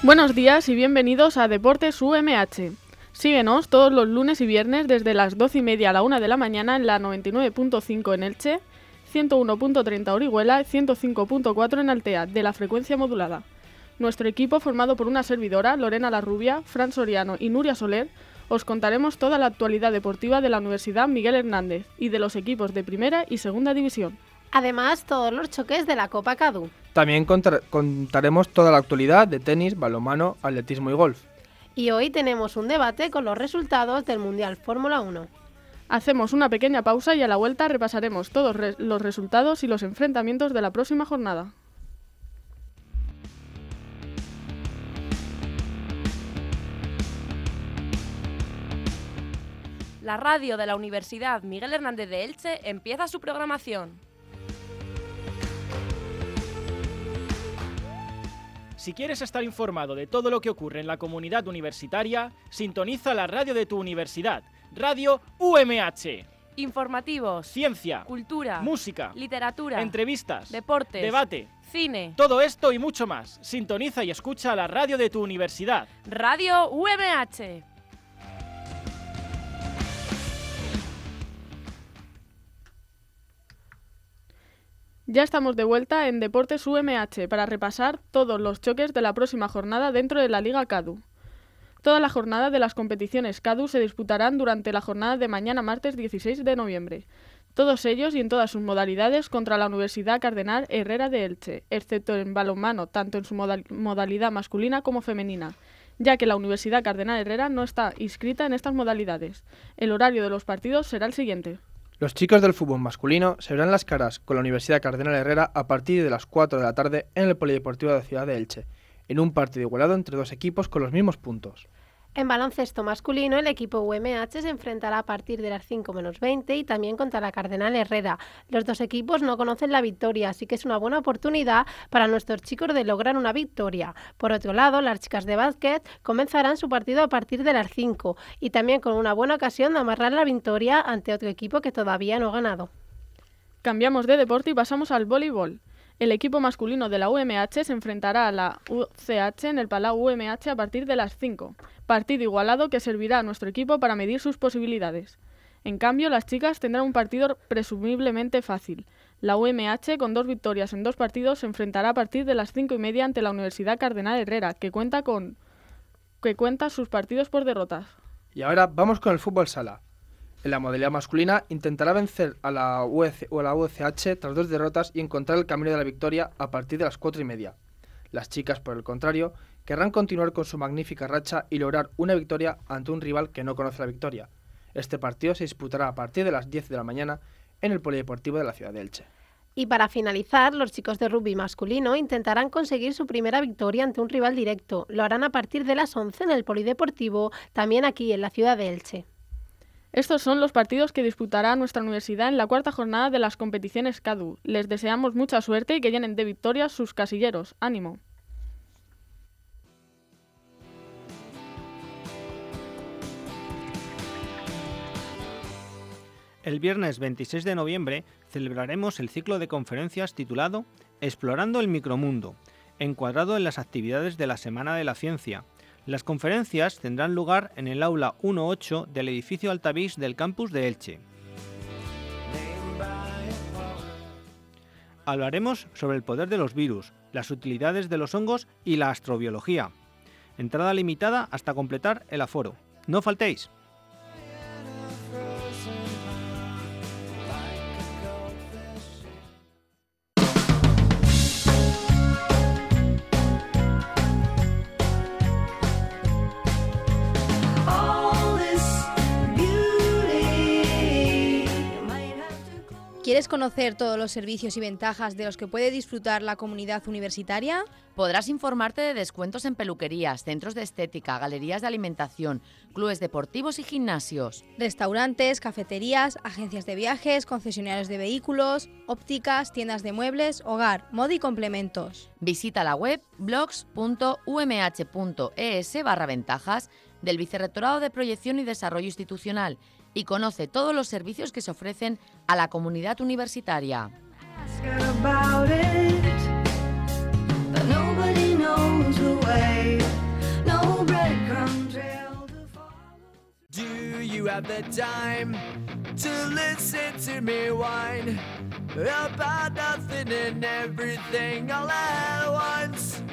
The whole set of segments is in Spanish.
Buenos días y bienvenidos a Deportes UMH. Síguenos todos los lunes y viernes desde las 12:30 a la 1 de la mañana en la 99.5 en Elche, 101.30 Orihuela y 105.4 en Altea, de la frecuencia modulada. Nuestro equipo, formado por una servidora, Lorena Larrubia, Fran Soriano y Nuria Soler, os contaremos toda la actualidad deportiva de la Universidad Miguel Hernández y de los equipos de Primera y Segunda División. Además, todos los choques de la Copa CADU. También contaremos toda la actualidad de tenis, balonmano, atletismo y golf. Y hoy tenemos un debate con los resultados del Mundial Fórmula 1. Hacemos una pequeña pausa y a la vuelta repasaremos todos los resultados y los enfrentamientos de la próxima jornada. La radio de la Universidad Miguel Hernández de Elche empieza su programación. Si quieres estar informado de todo lo que ocurre en la comunidad universitaria, sintoniza la radio de tu universidad, Radio UMH. Informativos, Ciencia, cultura, música, literatura, entrevistas, deportes, debate, cine. todo esto y mucho más. Sintoniza y escucha la radio de tu universidad. Radio UMH. Ya estamos de vuelta en Deportes UMH para repasar todos los choques de la próxima jornada dentro de la Liga CADU. Toda la jornada de las competiciones CADU se disputarán durante la jornada de mañana martes 16 de noviembre. Todos ellos y en todas sus modalidades contra la Universidad Cardenal Herrera de Elche, excepto en balonmano, tanto en su modalidad masculina como femenina, ya que la Universidad Cardenal Herrera no está inscrita en estas modalidades. El horario de los partidos será el siguiente. Los chicos del fútbol masculino se verán las caras con la Universidad Cardenal Herrera a partir de las 4 de la tarde en el Polideportivo de la ciudad de Elche, en un partido igualado entre dos equipos con los mismos puntos. En baloncesto masculino, el equipo UMH se enfrentará a partir de las 5 menos 20 y también contra la Cardenal Herrera. Los dos equipos no conocen la victoria, así que es una buena oportunidad para nuestros chicos de lograr una victoria. Por otro lado, las chicas de básquet comenzarán su partido a partir de las 5 y también con una buena ocasión de amarrar la victoria ante otro equipo que todavía no ha ganado. Cambiamos de deporte y pasamos al voleibol. El equipo masculino de la UMH se enfrentará a la UCH en el Palau UMH a partir de las 5. Partido igualado que servirá a nuestro equipo para medir sus posibilidades. En cambio, las chicas tendrán un partido presumiblemente fácil. La UMH, con 2 victorias en 2 partidos, se enfrentará a partir de las 5:30 ante la Universidad Cardenal Herrera, que cuenta sus partidos por derrotas. Y ahora vamos con el fútbol sala. En la modalidad masculina intentará vencer a la UCH tras 2 derrotas y encontrar el camino de la victoria a partir de las 4:30. Las chicas, por el contrario, querrán continuar con su magnífica racha y lograr una victoria ante un rival que no conoce la victoria. Este partido se disputará a partir de las 10 de la mañana en el Polideportivo de la ciudad de Elche. Y para finalizar, los chicos de rugby masculino intentarán conseguir su primera victoria ante un rival directo. Lo harán a partir de las 11 en el Polideportivo, también aquí en la ciudad de Elche. Estos son los partidos que disputará nuestra universidad en la 4ª jornada de las competiciones CADU. Les deseamos mucha suerte y que llenen de victorias sus casilleros. ¡Ánimo! El viernes 26 de noviembre celebraremos el ciclo de conferencias titulado Explorando el micromundo, encuadrado en las actividades de la Semana de la Ciencia. Las conferencias tendrán lugar en el aula 1-8 del edificio Altavix del campus de Elche. Hablaremos sobre el poder de los virus, las utilidades de los hongos y la astrobiología. Entrada limitada hasta completar el aforo. ¡No faltéis! ¿Quieres conocer todos los servicios y ventajas de los que puede disfrutar la comunidad universitaria? Podrás informarte de descuentos en peluquerías, centros de estética, galerías de alimentación, clubes deportivos y gimnasios. Restaurantes, cafeterías, agencias de viajes, concesionarios de vehículos, ópticas, tiendas de muebles, hogar, moda y complementos. Visita la web blogs.umh.es/ventajas del Vicerrectorado de Proyección y Desarrollo Institucional y conoce todos los servicios que se ofrecen a la comunidad universitaria. But nobody knows the way. you have the time to listen to me whine about nothing and everything all at once.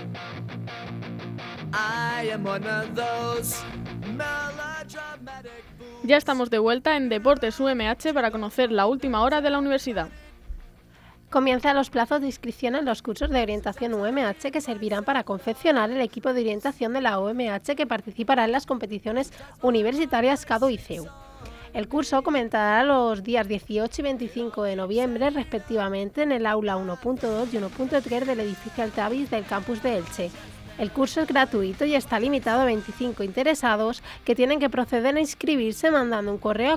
I am one of those melodramatic fools. Ya estamos de vuelta en Deportes UMH para conocer la última hora de la universidad. Comienzan los plazos de inscripción en los cursos de orientación UMH que servirán para confeccionar el equipo de orientación de la UMH que participará en las competiciones universitarias CADU y CEU. El curso comenzará los días 18 y 25 de noviembre respectivamente en el aula 1.2 y 1.3 del edificio Altavis del campus de Elche. El curso es gratuito y está limitado a 25 interesados que tienen que proceder a inscribirse mandando un correo a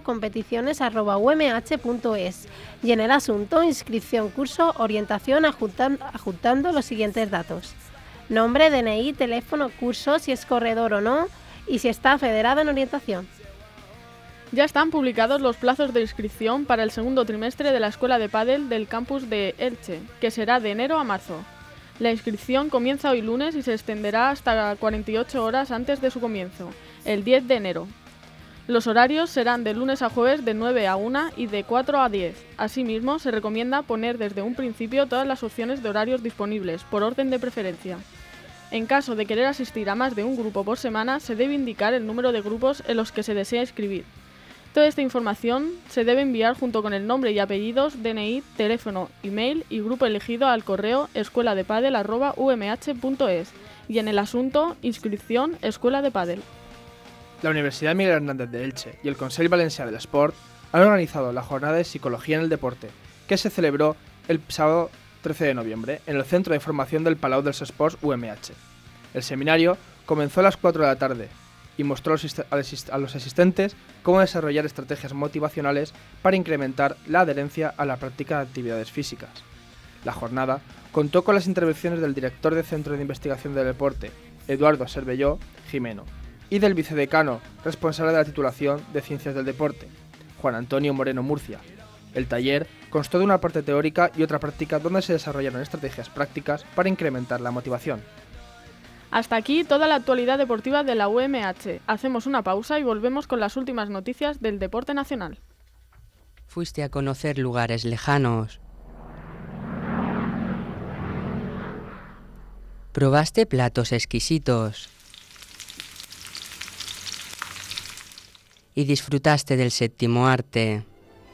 competiciones@umh.es y en el asunto inscripción curso orientación adjuntando los siguientes datos: nombre, DNI, teléfono, curso, si es corredor o no y si está federado en orientación. Ya están publicados los plazos de inscripción para el segundo trimestre de la Escuela de Pádel del campus de Elche, que será de enero a marzo. La inscripción comienza hoy lunes y se extenderá hasta 48 horas antes de su comienzo, el 10 de enero. Los horarios serán de lunes a jueves de 9 a 1 y de 4 a 10. Asimismo, se recomienda poner desde un principio todas las opciones de horarios disponibles, por orden de preferencia. En caso de querer asistir a más de un grupo por semana, se debe indicar el número de grupos en los que se desea inscribir. Toda esta información se debe enviar junto con el nombre y apellidos, DNI, teléfono, email y grupo elegido al correo escueladepadel@umh.es y en el asunto inscripción Escuela de Pádel. La Universidad Miguel Hernández de Elche y el Consell Valencià del Esport han organizado la jornada de Psicología en el Deporte, que se celebró el sábado 13 de noviembre en el Centro de Formación del Palau dels Esports UMH. El seminario comenzó a las 4 de la tarde y mostró a los asistentes cómo desarrollar estrategias motivacionales para incrementar la adherencia a la práctica de actividades físicas. La jornada contó con las intervenciones del director del Centro de Investigación del Deporte, Eduardo Cervelló Jimeno, y del vicedecano responsable de la titulación de Ciencias del Deporte, Juan Antonio Moreno Murcia. El taller constó de una parte teórica y otra práctica donde se desarrollaron estrategias prácticas para incrementar la motivación. Hasta aquí toda la actualidad deportiva de la UMH. Hacemos una pausa y volvemos con las últimas noticias del deporte nacional. Fuiste a conocer lugares lejanos. Probaste platos exquisitos. Y disfrutaste del séptimo arte.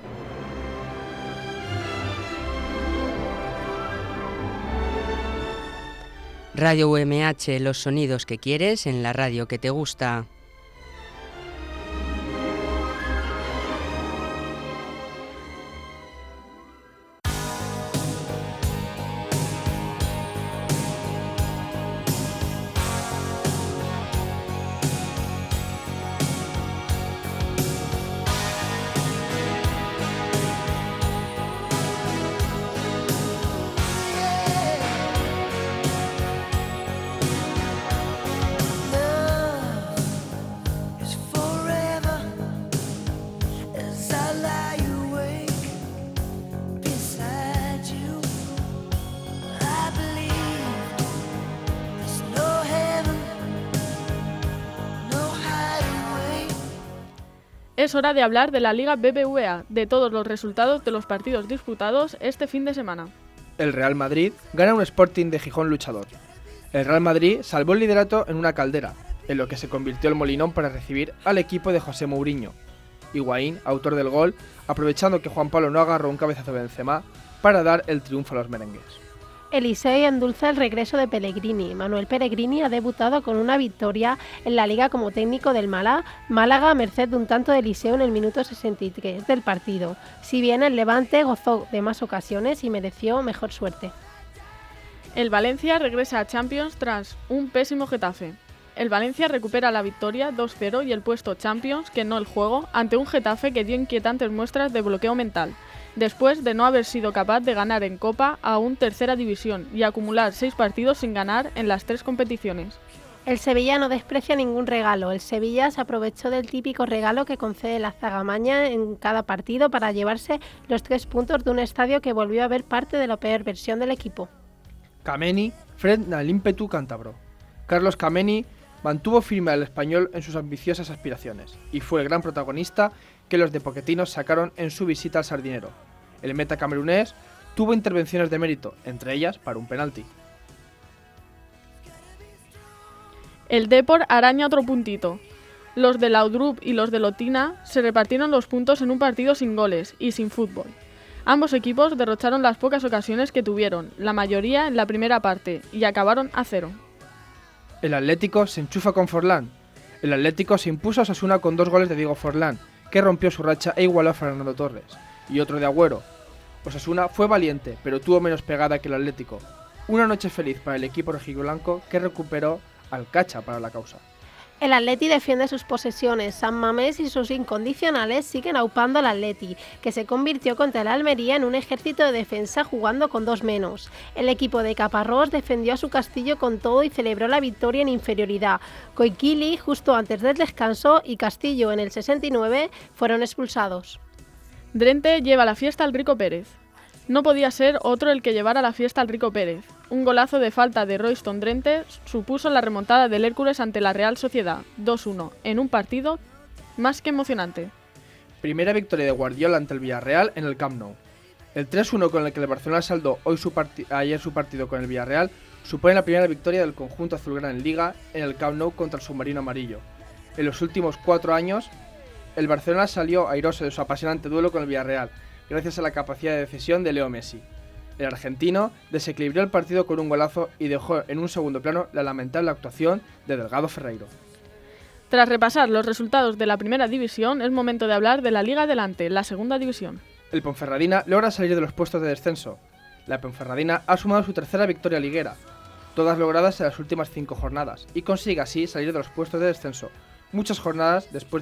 Radio UMH, los sonidos que quieres en la radio que te gusta. Es hora de hablar de la Liga BBVA, de todos los resultados de los partidos disputados este fin de semana. El Real Madrid gana un Sporting de Gijón luchador. El Real Madrid salvó el liderato en una caldera, en lo que se convirtió el Molinón para recibir al equipo de José Mourinho. Higuaín, autor del gol, aprovechando que Juan Pablo no agarró un cabezazo de Benzema para dar el triunfo a los merengues. Eliseo endulza el regreso de Pellegrini. Manuel Pellegrini ha debutado con una victoria en la Liga como técnico del Málaga a merced de un tanto de Eliseo en el minuto 63 del partido. Si bien el Levante gozó de más ocasiones y mereció mejor suerte. El Valencia regresa a Champions tras un pésimo Getafe. El Valencia recupera la victoria 2-0 y el puesto Champions, que no el juego, ante un Getafe que dio inquietantes muestras de bloqueo mental, después de no haber sido capaz de ganar en Copa a un Tercera División y acumular 6 partidos sin ganar en las 3 competiciones. El Sevilla no desprecia ningún regalo. El Sevilla se aprovechó del típico regalo que concede la Zagamaña en cada partido para llevarse los 3 puntos de un estadio que volvió a ver parte de la peor versión del equipo. Kameni frena al ímpetu cántabro. Carlos Kameni mantuvo firme al Español en sus ambiciosas aspiraciones y fue el gran protagonista que los de Poquetinos sacaron en su visita al Sardinero. El meta camerunés tuvo intervenciones de mérito, entre ellas para un penalti. El Depor araña otro puntito. Los de Laudrup y los de Lotina se repartieron los puntos en un partido sin goles y sin fútbol. Ambos equipos derrocharon las pocas ocasiones que tuvieron, la mayoría en la primera parte, y acabaron a 0. El Atlético se enchufa con Forlán. El Atlético se impuso a Osasuna con 2 goles de Diego Forlán, que rompió su racha e igualó a Fernando Torres, y otro de Agüero. Osasuna fue valiente, pero tuvo menos pegada que el Atlético. Una noche feliz para el equipo rojiblanco que recuperó al Cacha para la causa. El Atleti defiende sus posesiones. San Mamés y sus incondicionales siguen aupando al Atleti, que se convirtió contra el Almería en un ejército de defensa jugando con 2 menos. El equipo de Caparrós defendió a su Castillo con todo y celebró la victoria en inferioridad. Coiquili, justo antes del descanso, y Castillo en el 69 fueron expulsados. Drente lleva la fiesta al Rico Pérez. No podía ser otro el que llevara la fiesta al Rico Pérez. Un golazo de falta de Royston Drenthe supuso la remontada del Hércules ante la Real Sociedad, 2-1, en un partido más que emocionante. Primera victoria de Guardiola ante el Villarreal en el Camp Nou. El 3-1 con el que el Barcelona saldó ayer su partido con el Villarreal supone la primera victoria del conjunto azulgrana en Liga en el Camp Nou contra el submarino amarillo. En los últimos 4 años, el Barcelona salió airoso de su apasionante duelo con el Villarreal, gracias a la capacidad de decisión de Leo Messi. El argentino desequilibró el partido con un golazo y dejó en un segundo plano la lamentable actuación de Delgado Ferreiro. Tras repasar los resultados de la primera división, es momento de hablar de la Liga Adelante, la segunda división. El Ponferradina logra salir de los puestos de descenso. La Ponferradina ha sumado su tercera victoria liguera, todas logradas en las últimas 5 jornadas, y consigue así salir de los puestos de descenso, muchas jornadas después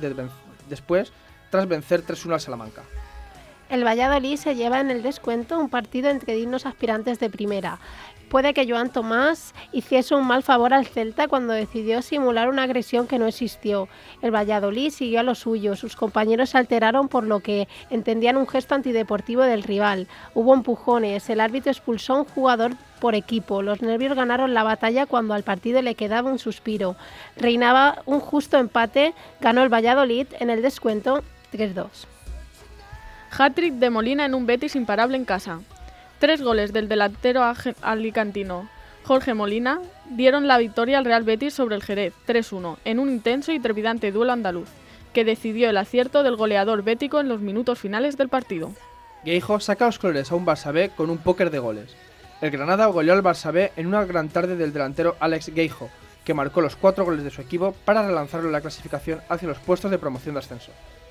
tras vencer 3-1 al Salamanca. El Valladolid se lleva en el descuento un partido entre dignos aspirantes de primera. Puede que Joan Tomás hiciese un mal favor al Celta cuando decidió simular una agresión que no existió. El Valladolid siguió a lo suyo, sus compañeros se alteraron por lo que entendían un gesto antideportivo del rival. Hubo empujones, el árbitro expulsó a un jugador por equipo. Los nervios ganaron la batalla cuando al partido le quedaba un suspiro. Reinaba un justo empate, ganó el Valladolid en el descuento 3-2. Hat-trick de Molina en un Betis imparable en casa. 3 goles del delantero alicantino Jorge Molina dieron la victoria al Real Betis sobre el Jerez, 3-1, en un intenso y trepidante duelo andaluz, que decidió el acierto del goleador bético en los minutos finales del partido. Gueijo saca los colores a un Barça B con un póker de goles. El Granada goleó al Barça B en una gran tarde del delantero Alex Gueijo, que marcó los 4 goles de su equipo para relanzarlo en la clasificación hacia los puestos de promoción de ascenso.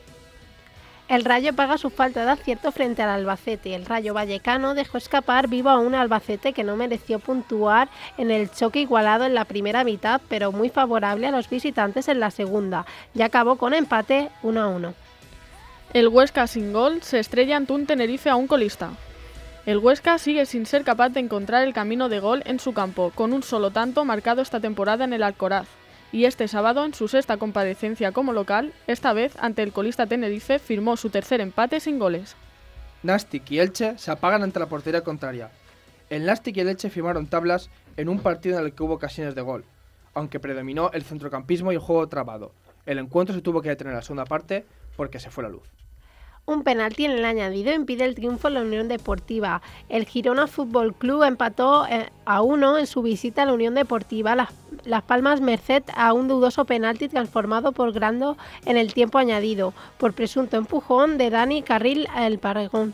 El Rayo paga su falta de acierto frente al Albacete. El Rayo Vallecano dejó escapar vivo a un Albacete que no mereció puntuar en el choque igualado en la primera mitad, pero muy favorable a los visitantes en la segunda. Ya acabó con empate 1-1. El Huesca sin gol se estrella ante un Tenerife a un colista. El Huesca sigue sin ser capaz de encontrar el camino de gol en su campo, con un solo tanto marcado esta temporada en el Alcoraz. Y este sábado, en su sexta comparecencia como local, esta vez ante el colista Tenerife, firmó su tercer empate sin goles. Nastic y Elche se apagan ante la portería contraria. El Nastic y el Elche firmaron tablas en un partido en el que hubo ocasiones de gol, aunque predominó el centrocampismo y el juego trabado. El encuentro se tuvo que detener en la segunda parte porque se fue la luz. Un penalti en el añadido impide el triunfo en la Unión Deportiva. El Girona Fútbol Club empató a 1 en su visita a la Unión Deportiva Las Palmas merced a un dudoso penalti transformado por Grando en el tiempo añadido, por presunto empujón de Dani Carril al Paregón.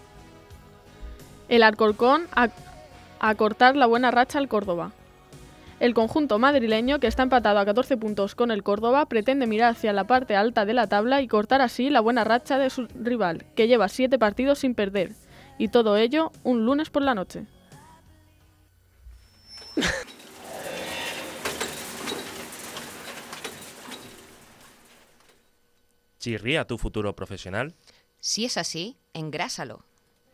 El Alcorcón a cortar la buena racha al Córdoba. El conjunto madrileño, que está empatado a 14 puntos con el Córdoba, pretende mirar hacia la parte alta de la tabla y cortar así la buena racha de su rival, que lleva 7 partidos sin perder. Y todo ello un lunes por la noche. ¿Chirría tu futuro profesional? Si es así, engrásalo.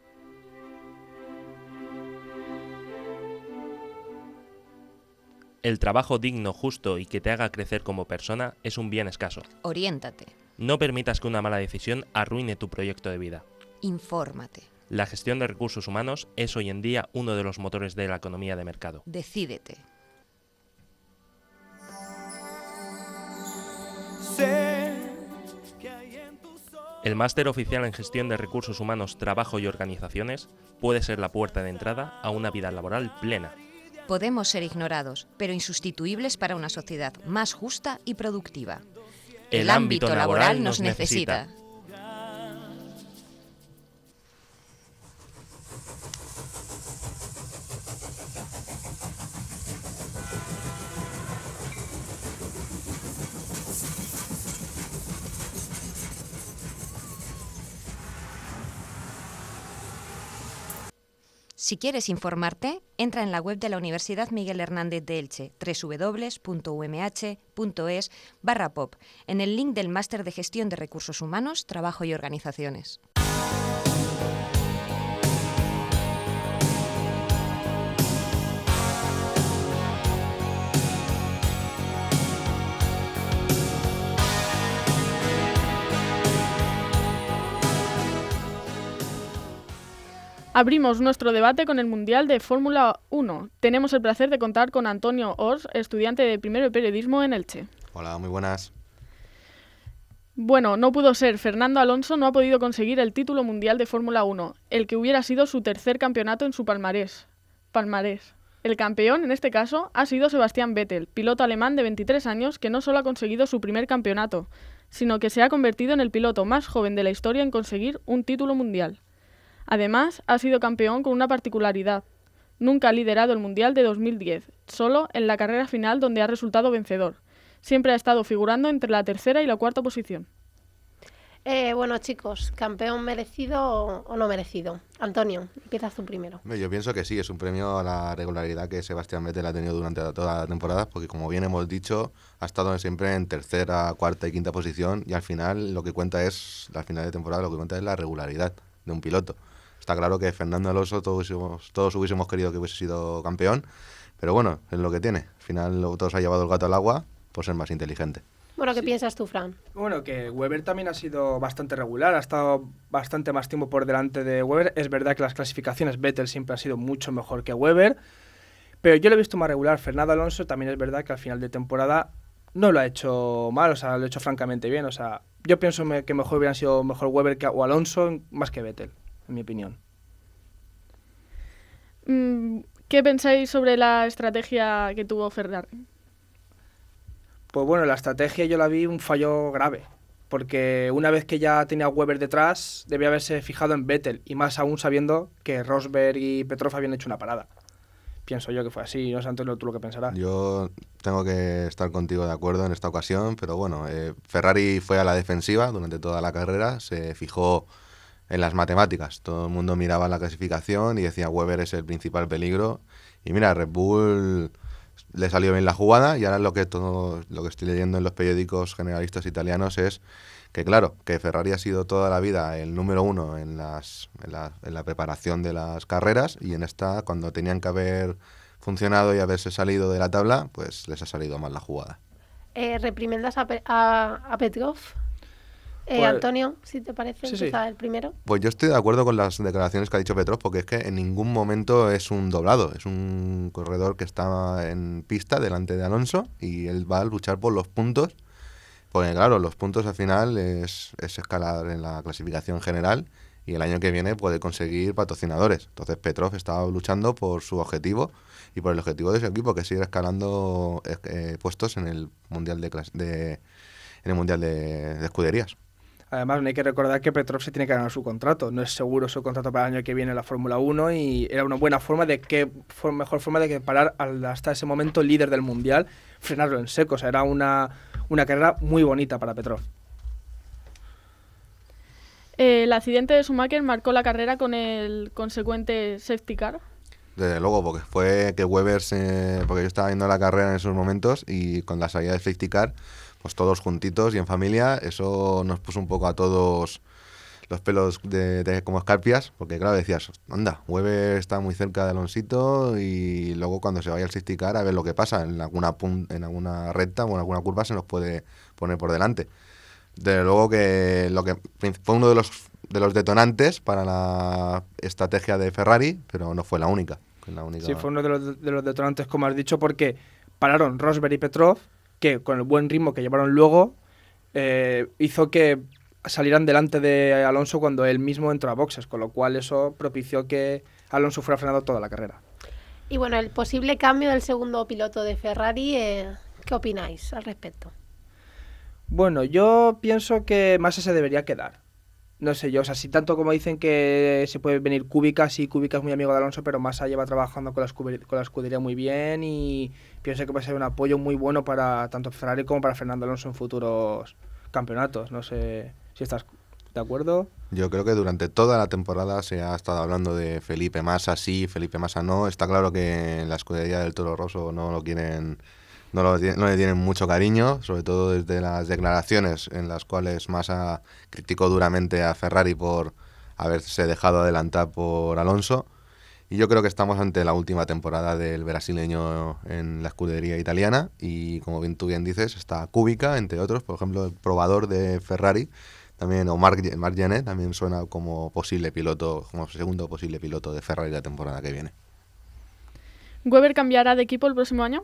El trabajo digno, justo y que te haga crecer como persona es un bien escaso. Oriéntate. No permitas que una mala decisión arruine tu proyecto de vida. Infórmate. La gestión de recursos humanos es hoy en día uno de los motores de la economía de mercado. Decídete. El máster oficial en gestión de recursos humanos, trabajo y organizaciones puede ser la puerta de entrada a una vida laboral plena. Podemos ser ignorados, pero insustituibles para una sociedad más justa y productiva. El ámbito laboral nos necesita. Si quieres informarte, entra en la web de la Universidad Miguel Hernández de Elche, www.umh.es/pop, en el link del Máster de Gestión de Recursos Humanos, Trabajo y Organizaciones. Abrimos nuestro debate con el Mundial de Fórmula 1. Tenemos el placer de contar con Antonio Ors, estudiante de primero de periodismo en Elche. Hola, muy buenas. Bueno, no pudo ser. Fernando Alonso no ha podido conseguir el título mundial de Fórmula 1, el que hubiera sido su tercer campeonato en su palmarés. El campeón, en este caso, ha sido Sebastián Vettel, piloto alemán de 23 años que no solo ha conseguido su primer campeonato, sino que se ha convertido en el piloto más joven de la historia en conseguir un título mundial. Además, ha sido campeón con una particularidad. Nunca ha liderado el Mundial de 2010, solo en la carrera final donde ha resultado vencedor. Siempre ha estado figurando entre la tercera y la cuarta posición. Bueno, chicos, ¿campeón merecido o no merecido? Antonio, empiezas tú primero. Yo pienso que sí, es un premio a la regularidad que Sebastián Vettel ha tenido durante toda la temporada, porque como bien hemos dicho, ha estado siempre en tercera, cuarta y quinta posición, y al final lo que cuenta es, al final de temporada, lo que cuenta es la regularidad de un piloto. Está claro que Fernando Alonso todos hubiésemos querido que hubiese sido campeón, pero bueno, es lo que tiene. Al final todos ha llevado el gato al agua por ser más inteligente. Bueno, ¿qué piensas tú, Fran? Bueno, que Webber también ha sido bastante regular, ha estado bastante más tiempo por delante de Webber. Es verdad que las clasificaciones Vettel siempre ha sido mucho mejor que Webber, pero yo lo he visto más regular. Fernando Alonso también es verdad que al final de temporada no lo ha hecho mal, o sea, lo ha hecho francamente bien. O sea, yo pienso que mejor hubieran sido mejor Webber o Alonso más que Vettel, en mi opinión. ¿Qué pensáis sobre la estrategia que tuvo Ferrari? Pues bueno, la estrategia yo la vi un fallo grave, porque una vez que ya tenía Webber detrás, debía haberse fijado en Vettel, y más aún sabiendo que Rosberg y Petrov habían hecho una parada. Pienso yo que fue así, no sé, Antonio, tú lo que pensarás. Yo tengo que estar contigo de acuerdo en esta ocasión, pero bueno, Ferrari fue a la defensiva durante toda la carrera, se fijó en las matemáticas. Todo el mundo miraba la clasificación y decía Webber es el principal peligro. Y mira, Red Bull le salió bien la jugada, y ahora lo que estoy leyendo en los periódicos generalistas italianos es que, claro, que Ferrari ha sido toda la vida el número uno en la preparación de las carreras, y en esta, cuando tenían que haber funcionado y haberse salido de la tabla, pues les ha salido mal la jugada. ¿Reprimendas a Petrov? Pues, Antonio, si te parece, empieza el primero. Pues yo estoy de acuerdo con las declaraciones que ha dicho Petrov, porque es que en ningún momento es un doblado, es un corredor que está en pista delante de Alonso, y él va a luchar por los puntos, porque claro, los puntos al final es escalar en la clasificación general, y el año que viene puede conseguir patrocinadores. Entonces Petrov estaba luchando por su objetivo y por el objetivo de su equipo, que sigue escalando puestos en el Mundial de escuderías. Además, no hay que recordar que Petrov se tiene que ganar su contrato. No es seguro su contrato para el año que viene en la Fórmula 1, y era una buena forma mejor forma de que parar hasta ese momento líder del Mundial, frenarlo en seco. O sea, era una carrera muy bonita para Petrov. ¿El accidente de Schumacher marcó la carrera con el consecuente safety car? Desde luego, porque fue que Webber porque yo estaba viendo la carrera en esos momentos, y con la salida del safety car, pues todos juntitos y en familia, eso nos puso un poco a todos los pelos como escarpias, porque claro, decías, anda, Webber está muy cerca de Alonsito, y luego cuando se vaya el safety car a ver lo que pasa, en alguna recta o en alguna curva se nos puede poner por delante. Desde luego que fue uno de los detonantes para la estrategia de Ferrari, pero no fue la única. Sí, fue uno de los detonantes, como has dicho, porque pararon Rosberg y Petrov, que con el buen ritmo que llevaron luego, hizo que salieran delante de Alonso cuando él mismo entró a boxes, con lo cual eso propició que Alonso fuera frenado toda la carrera. Y bueno, el posible cambio del segundo piloto de Ferrari, ¿qué opináis al respecto? Bueno, yo pienso que Massa se debería quedar. No sé yo, o sea, si tanto como dicen que se puede venir Kubica, sí, Kubica es muy amigo de Alonso, pero Massa lleva trabajando con la escudería muy bien y pienso que puede ser un apoyo muy bueno para tanto Ferrari como para Fernando Alonso en futuros campeonatos. No sé si estás de acuerdo. Yo creo que durante toda la temporada se ha estado hablando de Felipe Massa sí, Felipe Massa no. Está claro que en la escudería del Toro Rosso no lo quieren, no le tienen mucho cariño, sobre todo desde las declaraciones en las cuales Massa criticó duramente a Ferrari por haberse dejado adelantar por Alonso. Y yo creo que estamos ante la última temporada del brasileño en la escudería italiana y, como tú bien dices, está Kubica, entre otros, por ejemplo, el probador de Ferrari, también, o Marc Genet, también suena como posible piloto, como segundo posible piloto de Ferrari la temporada que viene. ¿Weber cambiará de equipo el próximo año?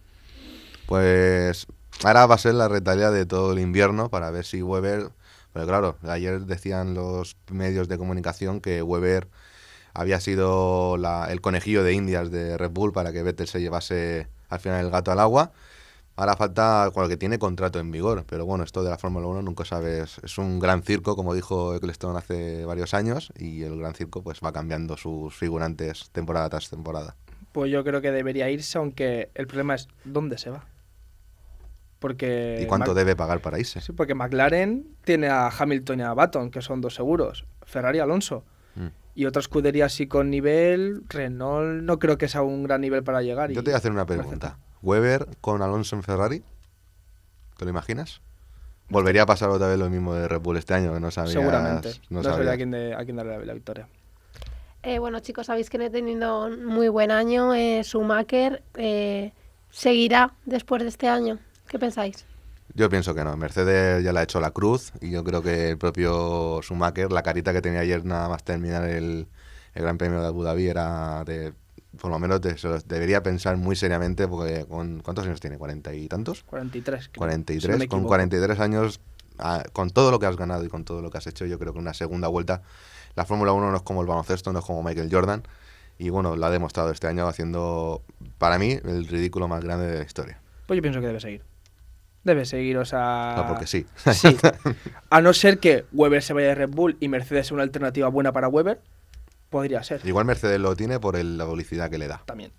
Pues ahora va a ser la retahíla de todo el invierno para ver si Weber... Pero claro, ayer decían los medios de comunicación que Weber había sido el conejillo de Indias de Red Bull para que Vettel se llevase al final el gato al agua. Ahora falta con el que tiene contrato en vigor, pero bueno, esto de la Fórmula 1 nunca sabes. Es un gran circo, como dijo Ecclestone hace varios años, y el gran circo pues va cambiando sus figurantes temporada tras temporada. Pues yo creo que debería irse, aunque el problema es ¿dónde se va? Porque ¿Y cuánto debe pagar para irse? Sí, porque McLaren tiene a Hamilton y a Button, que son dos seguros. Ferrari, Alonso. Y otra escudería así con nivel, Renault no creo que sea un gran nivel para llegar. Yo te voy a hacer una pregunta. ¿Weber con Alonso en Ferrari? ¿Te lo imaginas? ¿Volvería a pasar otra vez lo mismo de Red Bull este año? Que no sabías, seguramente. No sabría a quién darle la victoria. Bueno, chicos, sabéis que no he tenido un muy buen año. Schumacher seguirá después de este año. ¿Qué pensáis? Yo pienso que no. Mercedes ya le ha hecho la cruz y yo creo que el propio Schumacher, la carita que tenía ayer nada más terminar el Gran Premio de Abu Dhabi era de... Por lo menos debería pensar muy seriamente porque ¿cuántos años tiene? ¿40 y tantos? 43. 43. Si no con 43 años, con todo lo que has ganado y con todo lo que has hecho, yo creo que una segunda vuelta. La Fórmula 1 no es como el baloncesto, no es como Michael Jordan. Y bueno, lo ha demostrado este año haciendo, para mí, el ridículo más grande de la historia. Pues yo pienso que debe seguir. Debe seguir, o sea... No, porque sí. Sí. A no ser que Weber se vaya de Red Bull y Mercedes sea una alternativa buena para Weber, podría ser. Igual Mercedes lo tiene por la publicidad que le da. También.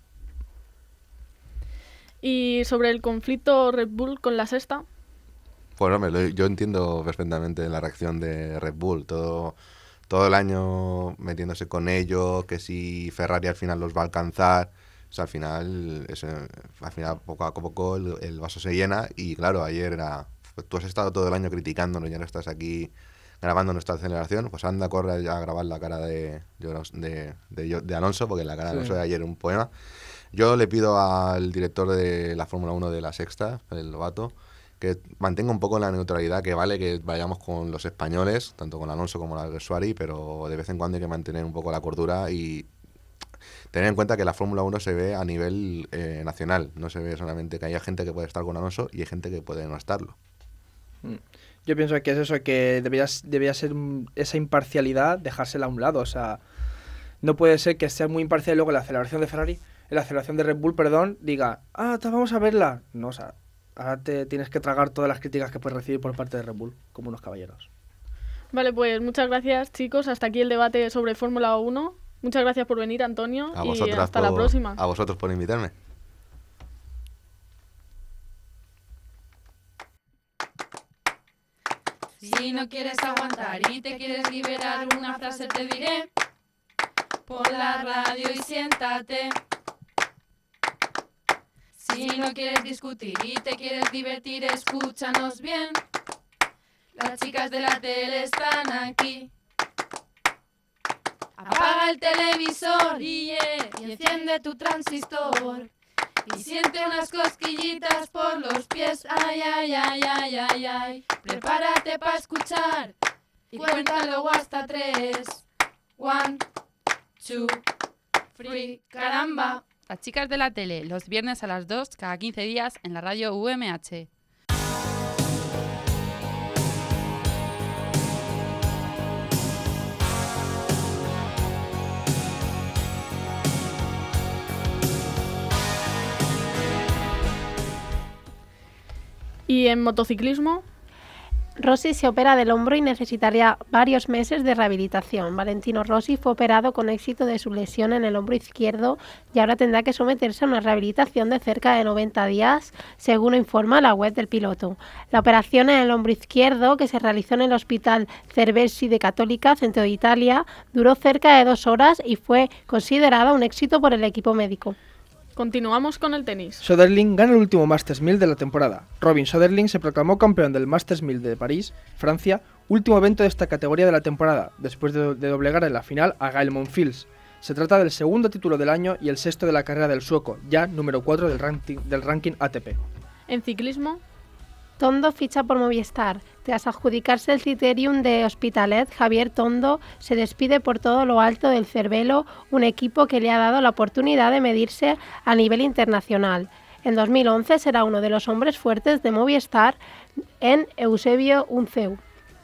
¿Y sobre el conflicto Red Bull con la sexta? Pues hombre, yo entiendo perfectamente la reacción de Red Bull. Todo el año metiéndose con ello, que si Ferrari al final los va a alcanzar... O sea, al final poco a poco el vaso se llena y claro, ayer tú has estado todo el año criticándonos, ya no estás aquí grabando nuestra aceleración, pues anda, corre a grabar la cara de Alonso, porque la cara de Alonso de ayer un poema. Yo le pido al director de la Fórmula 1 de la Sexta, el Lobato, que mantenga un poco la neutralidad, que vale que vayamos con los españoles, tanto con Alonso como con Alguersuari, pero de vez en cuando hay que mantener un poco la cordura y tener en cuenta que la Fórmula 1 se ve a nivel nacional, no se ve solamente que haya gente que puede estar con Alonso y hay gente que puede no estarlo. Yo pienso que es eso, que debería ser esa imparcialidad, dejársela a un lado. O sea, no puede ser que sea muy imparcial y luego la aceleración de Ferrari, la aceleración de Red Bull, perdón, diga, vamos a verla. No, o sea, ahora te tienes que tragar todas las críticas que puedes recibir por parte de Red Bull, como unos caballeros. Vale, pues muchas gracias, chicos. Hasta aquí el debate sobre Fórmula 1. Muchas gracias por venir, Antonio, y hasta la próxima. A vosotros por invitarme. Si no quieres aguantar y te quieres liberar, una frase te diré. Pon la radio y siéntate. Si no quieres discutir y te quieres divertir, escúchanos bien. Las chicas de la tele están aquí. Apaga el televisor y enciende tu transistor. Y siente unas cosquillitas por los pies. Ay, ay, ay, ay, ay, ay. Prepárate para escuchar y cuenta luego hasta 3. 1, 2, 3. ¡Caramba! Las chicas de la tele, los viernes a las 2, cada 15 días, en la radio UMH. Y en motociclismo, Rossi se opera del hombro y necesitaría varios meses de rehabilitación. Valentino Rossi fue operado con éxito de su lesión en el hombro izquierdo y ahora tendrá que someterse a una rehabilitación de cerca de 90 días, según informa la web del piloto. La operación en el hombro izquierdo, que se realizó en el Hospital Cervesi de Católica, centro de Italia, duró cerca de 2 horas y fue considerada un éxito por el equipo médico. continuamos con el tenis. Söderling gana el último Masters 1000 de la temporada. Robin Söderling se proclamó campeón del Masters 1000 de París, Francia, último evento de esta categoría de la temporada, después de doblegar en la final a Gael Monfils. Se trata del segundo título del año y el sexto de la carrera del sueco, ya número 4 del ranking ATP. En ciclismo, Tondo ficha por Movistar. Tras adjudicarse el Criterium de Hospitalet, Javier Tondo se despide por todo lo alto del Cervelo, un equipo que le ha dado la oportunidad de medirse a nivel internacional. En 2011 será uno de los hombres fuertes de Movistar en Eusebio Unceu.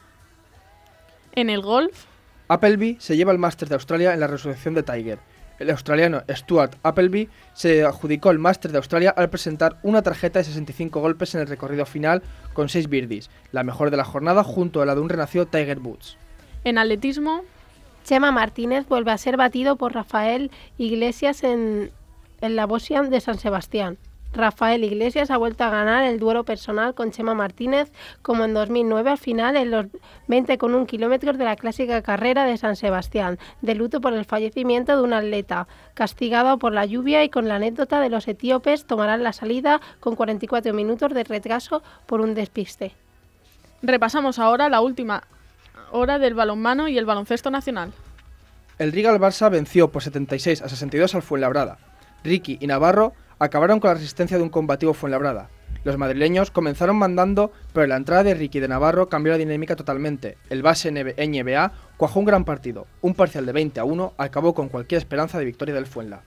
en el golf, Appleby se lleva el Masters de Australia en la resurrección de Tiger. El australiano Stuart Appleby se adjudicó el Masters de Australia al presentar una tarjeta de 65 golpes en el recorrido final con 6 birdies, la mejor de la jornada junto a la de un renacido Tiger Woods. en atletismo, Chema Martínez vuelve a ser batido por Rafael Iglesias en la Bosnian de San Sebastián. Rafael Iglesias ha vuelto a ganar el duelo personal con Chema Martínez, como en 2009 al final en los 20,1 kilómetros de la clásica carrera de San Sebastián, de luto por el fallecimiento de un atleta. Castigado por la lluvia y con la anécdota de los etíopes tomarán la salida con 44 minutos de retraso por un despiste. repasamos ahora la última hora del balonmano y el baloncesto nacional. El Rigal Barça venció por 76-62 al Fuenlabrada. Ricky y Navarro acabaron con la resistencia de un combativo Fuenlabrada. Los madrileños comenzaron mandando, pero la entrada de Ricky y de Navarro cambió la dinámica totalmente. El base NBA cuajó un gran partido. Un parcial de 20-1 acabó con cualquier esperanza de victoria del Fuenla.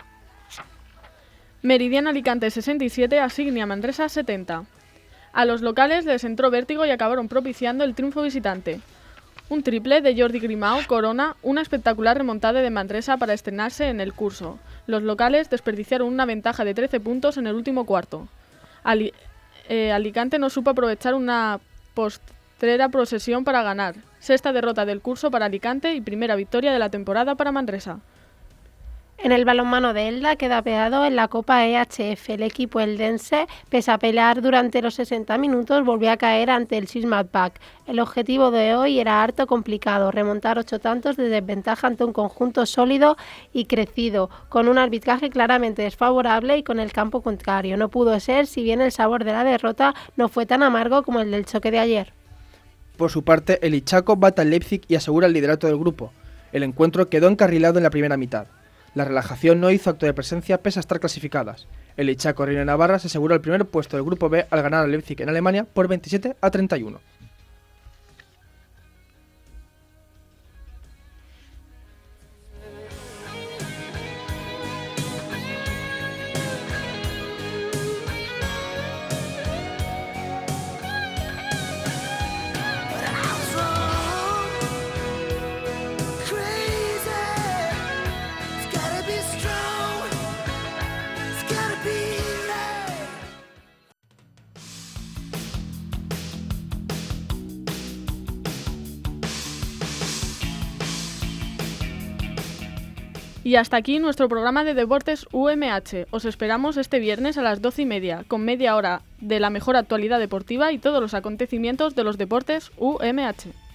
Meridian Alicante 67, Asignia Manresa 70. A los locales les entró vértigo y acabaron propiciando el triunfo visitante. Un triple de Jordi Grimau corona una espectacular remontada de Manresa para estrenarse en el curso. Los locales desperdiciaron una ventaja de 13 puntos en el último cuarto. Alicante no supo aprovechar una postrera posesión para ganar. Sexta derrota del curso para Alicante y primera victoria de la temporada para Manresa. En el balonmano de Elda queda peado en la Copa EHF. El equipo eldense, pese a pelear durante los 60 minutos, volvió a caer ante el Sismatback. El objetivo de hoy era harto complicado, remontar 8 tantos de desventaja ante un conjunto sólido y crecido, con un arbitraje claramente desfavorable y con el campo contrario. No pudo ser, si bien el sabor de la derrota no fue tan amargo como el del choque de ayer. Por su parte, el Ichaco bate al Leipzig y asegura el liderato del grupo. El encuentro quedó encarrilado en la primera mitad. La relajación no hizo acto de presencia pese a estar clasificadas. El Ichaco Reino de Navarra se aseguró el primer puesto del grupo B al ganar al Leipzig en Alemania por 27-31. Y hasta aquí nuestro programa de Deportes UMH. Os esperamos este viernes a las 12:30, con media hora de la mejor actualidad deportiva y todos los acontecimientos de los deportes UMH.